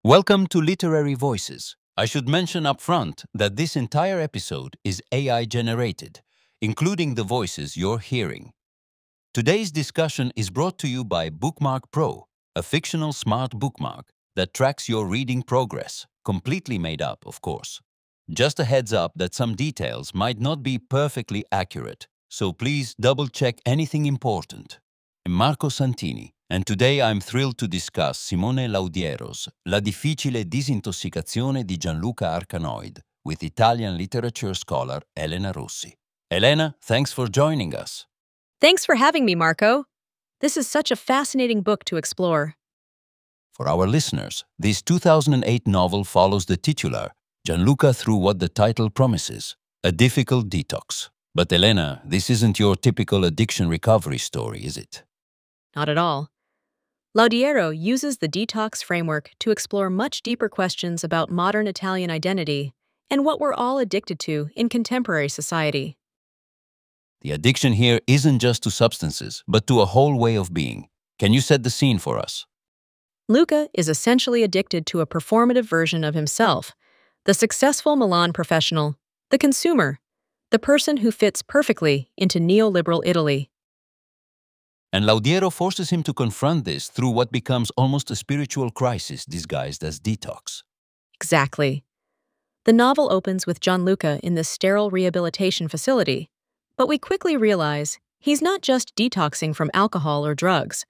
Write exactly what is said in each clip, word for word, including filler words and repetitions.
Welcome to Literary Voices. I should mention up front that this entire episode is A I generated, including the voices you're hearing. Today's discussion is brought to you by Bookmark Pro, a fictional smart bookmark that tracks your reading progress, completely made up, of course. Just a heads up that some details might not be perfectly accurate, so please double-check anything important. I'm Marco Santini, and today I'm thrilled to discuss Simone Laudiero's La difficile disintossicazione di Gianluca Arcanoid with Italian literature scholar Elena Rossi. Elena, thanks for joining us. Thanks for having me, Marco. This is such a fascinating book to explore. For our listeners, this two thousand eight novel follows the titular, Gianluca through what the title promises, a difficult detox. But Elena, this isn't your typical addiction recovery story, is it? Not at all. Laudiero uses the detox framework to explore much deeper questions about modern Italian identity and what we're all addicted to in contemporary society. The addiction here isn't just to substances, but to a whole way of being. Can you set the scene for us? Luca is essentially addicted to a performative version of himself, the successful Milan professional, the consumer, the person who fits perfectly into neoliberal Italy. And Laudiero forces him to confront this through what becomes almost a spiritual crisis disguised as detox. Exactly. The novel opens with Gianluca in this sterile rehabilitation facility, but we quickly realize he's not just detoxing from alcohol or drugs.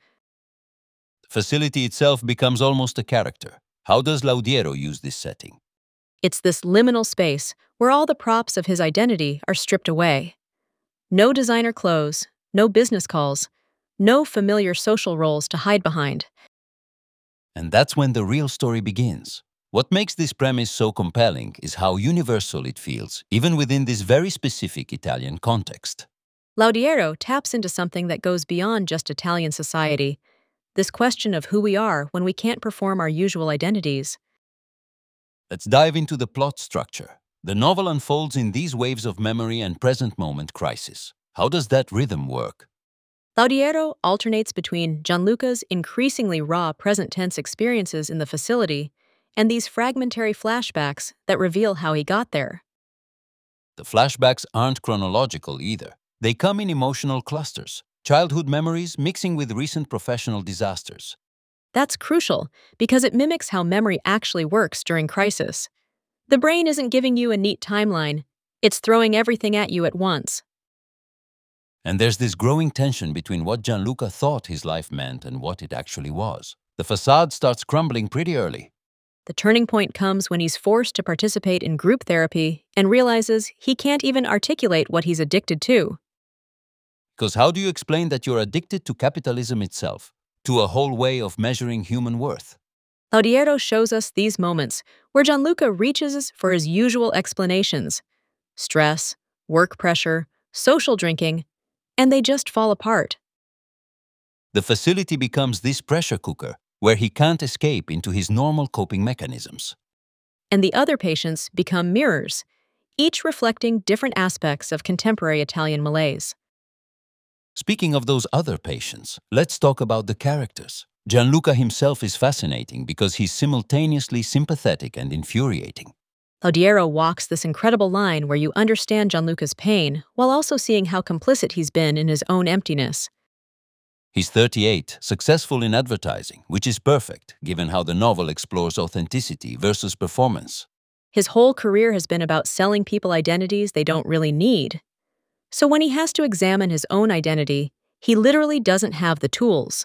The facility itself becomes almost a character. How does Laudiero use this setting? It's this liminal space where all the props of his identity are stripped away. No designer clothes, no business calls, no familiar social roles to hide behind. And that's when the real story begins. What makes this premise so compelling is how universal it feels, even within this very specific Italian context. Laudiero taps into something that goes beyond just Italian society, this question of who we are when we can't perform our usual identities. Let's dive into the plot structure. The novel unfolds in these waves of memory and present moment crisis. How does that rhythm work? Laudiero alternates between Gianluca's increasingly raw present-tense experiences in the facility and these fragmentary flashbacks that reveal how he got there. The flashbacks aren't chronological either. They come in emotional clusters, childhood memories mixing with recent professional disasters. That's crucial because it mimics how memory actually works during crisis. The brain isn't giving you a neat timeline, it's throwing everything at you at once. And there's this growing tension between what Gianluca thought his life meant and what it actually was. The facade starts crumbling pretty early. The turning point comes when he's forced to participate in group therapy and realizes he can't even articulate what he's addicted to. Because how do you explain that you're addicted to capitalism itself, to a whole way of measuring human worth? Laudiero shows us these moments where Gianluca reaches for his usual explanations: stress, work pressure, social drinking, and they just fall apart. The facility becomes this pressure cooker where he can't escape into his normal coping mechanisms. And the other patients become mirrors, each reflecting different aspects of contemporary Italian malaise. Speaking of those other patients, let's talk about the characters. Gianluca himself is fascinating because he's simultaneously sympathetic and infuriating. Laudiero walks this incredible line where you understand Gianluca's pain while also seeing how complicit he's been in his own emptiness. He's thirty-eight, successful in advertising, which is perfect given how the novel explores authenticity versus performance. His whole career has been about selling people identities they don't really need. So when he has to examine his own identity, he literally doesn't have the tools.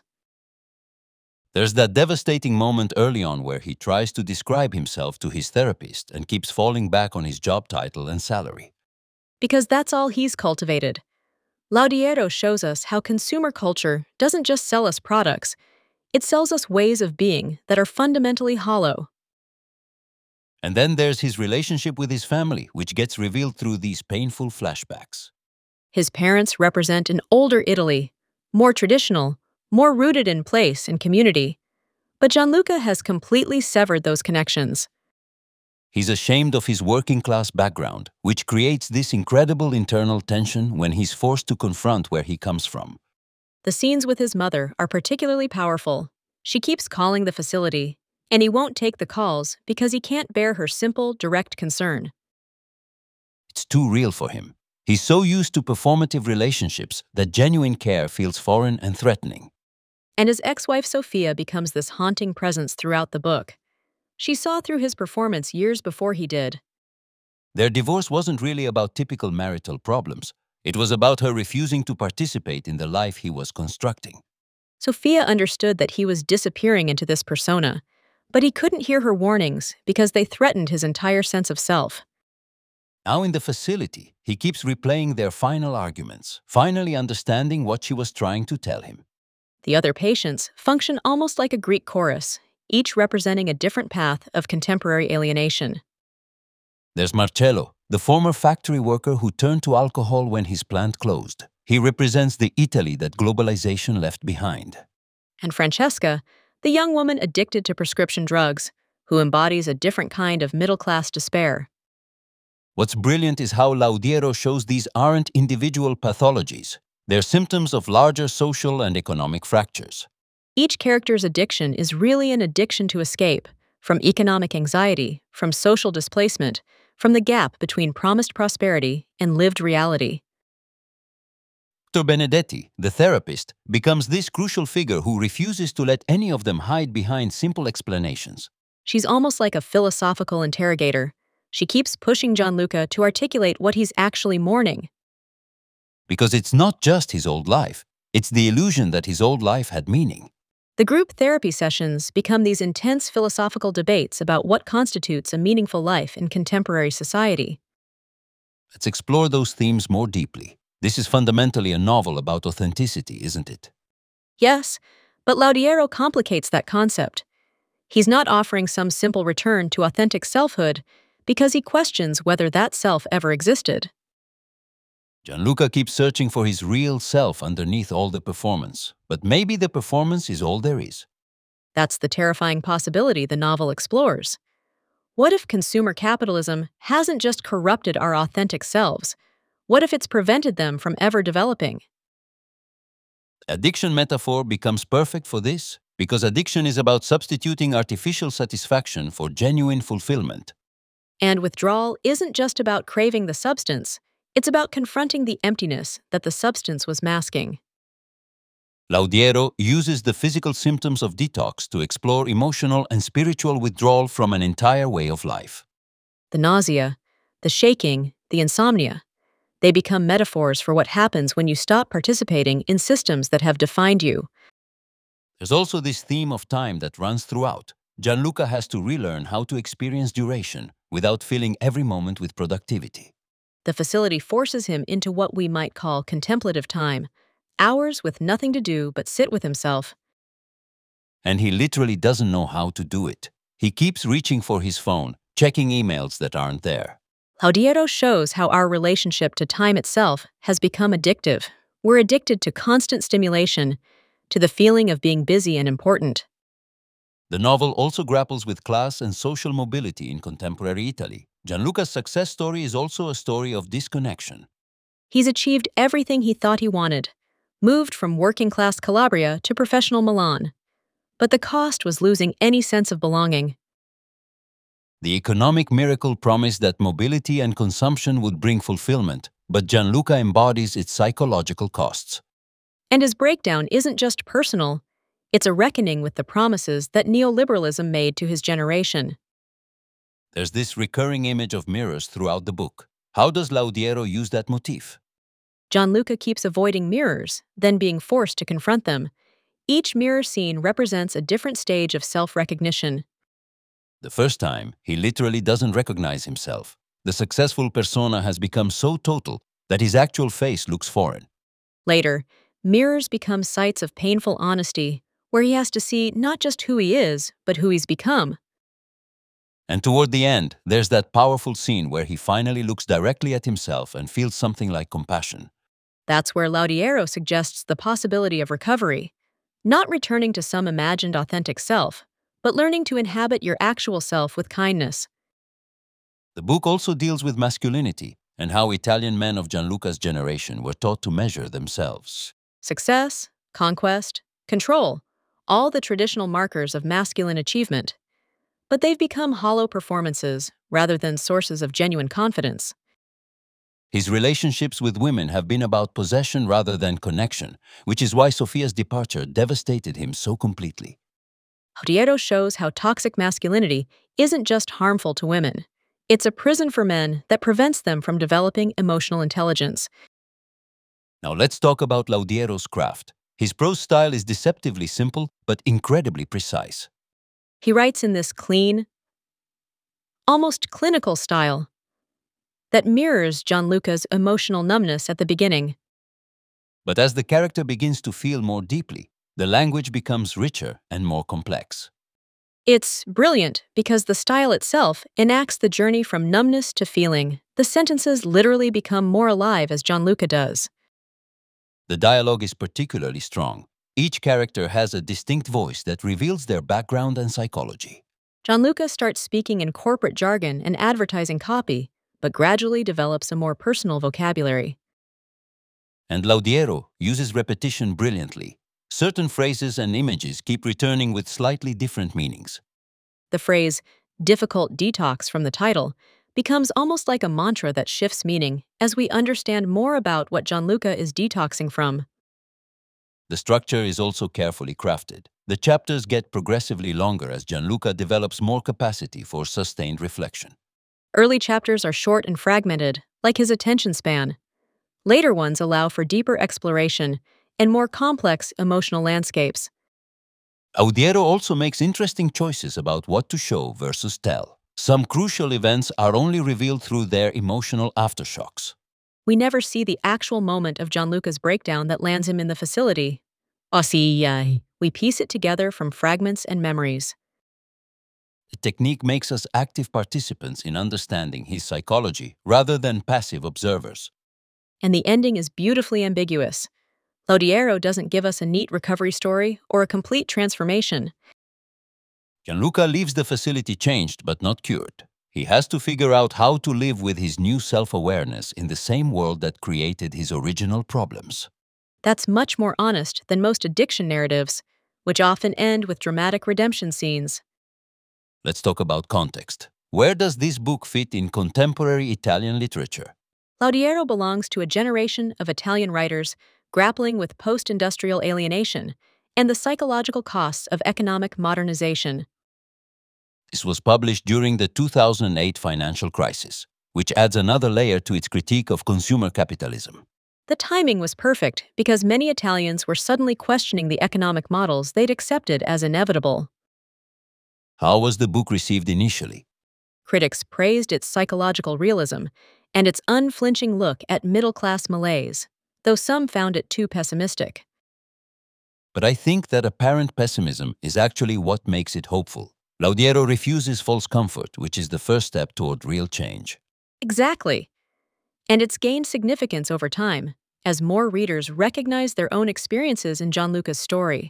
There's that devastating moment early on where he tries to describe himself to his therapist and keeps falling back on his job title and salary. Because that's all he's cultivated. Laudiero shows us how consumer culture doesn't just sell us products, it sells us ways of being that are fundamentally hollow. And then there's his relationship with his family, which gets revealed through these painful flashbacks. His parents represent an older Italy, more traditional, more rooted in place and community. But Gianluca has completely severed those connections. He's ashamed of his working-class background, which creates this incredible internal tension when he's forced to confront where he comes from. The scenes with his mother are particularly powerful. She keeps calling the facility, And he won't take the calls because he can't bear her simple, direct concern. It's too real for him. He's so used to performative relationships that genuine care feels foreign and threatening. And his ex-wife Sophia becomes this haunting presence throughout the book. She saw through his performance years before he did. Their divorce wasn't really about typical marital problems. It was about her refusing to participate in the life he was constructing. Sophia understood that he was disappearing into this persona, but he couldn't hear her warnings because they threatened his entire sense of self. Now in the facility, he keeps replaying their final arguments, finally understanding what she was trying to tell him. The other patients function almost like a Greek chorus, each representing a different path of contemporary alienation. There's Marcello, the former factory worker who turned to alcohol when his plant closed. He represents the Italy that globalization left behind. And Francesca, the young woman addicted to prescription drugs, who embodies a different kind of middle-class despair. What's brilliant is how Laudiero shows these aren't individual pathologies. They're symptoms of larger social and economic fractures. Each character's addiction is really an addiction to escape, from economic anxiety, from social displacement, from the gap between promised prosperity and lived reality. Doctor Benedetti, the therapist, becomes this crucial figure who refuses to let any of them hide behind simple explanations. She's almost like a philosophical interrogator. She keeps pushing Gianluca to articulate what he's actually mourning. Because it's not just his old life, it's the illusion that his old life had meaning. The group therapy sessions become these intense philosophical debates about what constitutes a meaningful life in contemporary society. Let's explore those themes more deeply. This is fundamentally a novel about authenticity, isn't it? Yes, but Laudiero complicates that concept. He's not offering some simple return to authentic selfhood because he questions whether that self ever existed. Gianluca keeps searching for his real self underneath all the performance, but maybe the performance is all there is. That's the terrifying possibility the novel explores. What if consumer capitalism hasn't just corrupted our authentic selves? What if it's prevented them from ever developing? Addiction metaphor becomes perfect for this because addiction is about substituting artificial satisfaction for genuine fulfillment. And withdrawal isn't just about craving the substance, it's about confronting the emptiness that the substance was masking. Laudiero uses the physical symptoms of detox to explore emotional and spiritual withdrawal from an entire way of life. The nausea, the shaking, the insomnia, they become metaphors for what happens when you stop participating in systems that have defined you. There's also this theme of time that runs throughout. Gianluca has to relearn how to experience duration without filling every moment with productivity. The facility forces him into what we might call contemplative time, hours with nothing to do but sit with himself. And he literally doesn't know how to do it. He keeps reaching for his phone, checking emails that aren't there. Laudiero shows how our relationship to time itself has become addictive. We're addicted to constant stimulation, to the feeling of being busy and important. The novel also grapples with class and social mobility in contemporary Italy. Gianluca's success story is also a story of disconnection. He's achieved everything he thought he wanted, moved from working-class Calabria to professional Milan. But the cost was losing any sense of belonging. The economic miracle promised that mobility and consumption would bring fulfillment, but Gianluca embodies its psychological costs. And his breakdown isn't just personal, it's a reckoning with the promises that neoliberalism made to his generation. There's this recurring image of mirrors throughout the book. How does Laudiero use that motif? Gianluca keeps avoiding mirrors, then being forced to confront them. Each mirror scene represents a different stage of self-recognition. The first time, he literally doesn't recognize himself. The successful persona has become so total that his actual face looks foreign. Later, mirrors become sites of painful honesty, where he has to see not just who he is, but who he's become. And toward the end, there's that powerful scene where he finally looks directly at himself and feels something like compassion. That's where Laudiero suggests the possibility of recovery, not returning to some imagined authentic self, but learning to inhabit your actual self with kindness. The book also deals with masculinity and how Italian men of Gianluca's generation were taught to measure themselves. Success, conquest, control, all the traditional markers of masculine achievement. but they've become hollow performances rather than sources of genuine confidence. His relationships with women have been about possession rather than connection, which is why Sophia's departure devastated him so completely. Laudierro shows how toxic masculinity isn't just harmful to women. It's a prison for men that prevents them from developing emotional intelligence. Now let's talk about Laudierro's craft. His prose style is deceptively simple but incredibly precise. He writes in this clean, almost clinical style that mirrors Gianluca's emotional numbness at the beginning. But as the character begins to feel more deeply, the language becomes richer and more complex. It's brilliant because the style itself enacts the journey from numbness to feeling. The sentences literally become more alive as Gianluca does. The dialogue is particularly strong. Each character has a distinct voice that reveals their background and psychology. Gianluca starts speaking in corporate jargon and advertising copy, but gradually develops a more personal vocabulary. And Laudiero uses repetition brilliantly. Certain phrases and images keep returning with slightly different meanings. The phrase, difficult detox from the title, becomes almost like a mantra that shifts meaning as we understand more about what Gianluca is detoxing from. The structure is also carefully crafted. The chapters get progressively longer as Gianluca develops more capacity for sustained reflection. Early chapters are short and fragmented, like his attention span. Later ones allow for deeper exploration and more complex emotional landscapes. Audiero also makes interesting choices about what to show versus tell. Some crucial events are only revealed through their emotional aftershocks. We never see the actual moment of Gianluca's breakdown that lands him in the facility. Ossi, we piece it together from fragments and memories. The technique makes us active participants in understanding his psychology rather than passive observers. And the ending is beautifully ambiguous. Laudiero doesn't give us a neat recovery story or a complete transformation. Gianluca leaves the facility changed but not cured. He has to figure out how to live with his new self-awareness in the same world that created his original problems. That's much more honest than most addiction narratives, which often end with dramatic redemption scenes. Let's talk about context. Where does this book fit in contemporary Italian literature? Laudiero belongs to a generation of Italian writers grappling with post-industrial alienation and the psychological costs of economic modernization. This was published during the two thousand eight financial crisis, which adds another layer to its critique of consumer capitalism. The timing was perfect because many Italians were suddenly questioning the economic models they'd accepted as inevitable. How was the book received initially? Critics praised its psychological realism and its unflinching look at middle-class malaise, though some found it too pessimistic. But I think that apparent pessimism is actually what makes it hopeful. Laudiero refuses false comfort, which is the first step toward real change. Exactly. And it's gained significance over time, as more readers recognize their own experiences in Gianluca's story.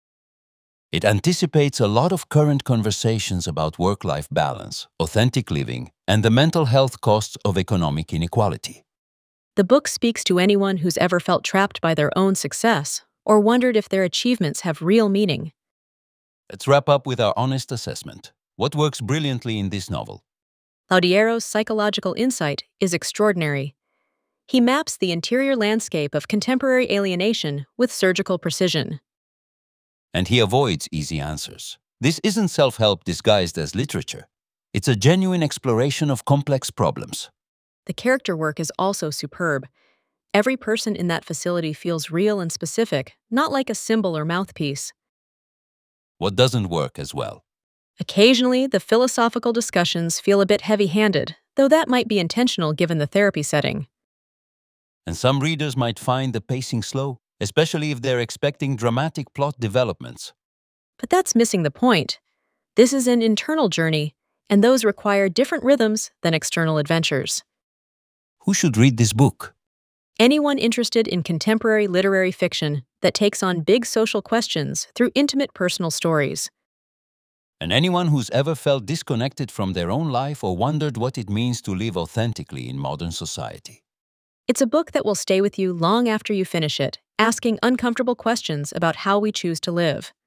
It anticipates a lot of current conversations about work-life balance, authentic living, and the mental health costs of economic inequality. The book speaks to anyone who's ever felt trapped by their own success or wondered if their achievements have real meaning. Let's wrap up with our honest assessment. What works brilliantly in this novel? Laudiero's psychological insight is extraordinary. He maps the interior landscape of contemporary alienation with surgical precision. And he avoids easy answers. This isn't self-help disguised as literature. It's a genuine exploration of complex problems. The character work is also superb. Every person in that facility feels real and specific, not like a symbol or mouthpiece. What doesn't work as well? Occasionally, the philosophical discussions feel a bit heavy-handed, though that might be intentional given the therapy setting. And some readers might find the pacing slow, especially if they're expecting dramatic plot developments. But that's missing the point. This is an internal journey, and those require different rhythms than external adventures. Who should read this book? Anyone interested in contemporary literary fiction that takes on big social questions through intimate personal stories. And anyone who's ever felt disconnected from their own life or wondered what it means to live authentically in modern society. It's a book that will stay with you long after you finish it, asking uncomfortable questions about how we choose to live.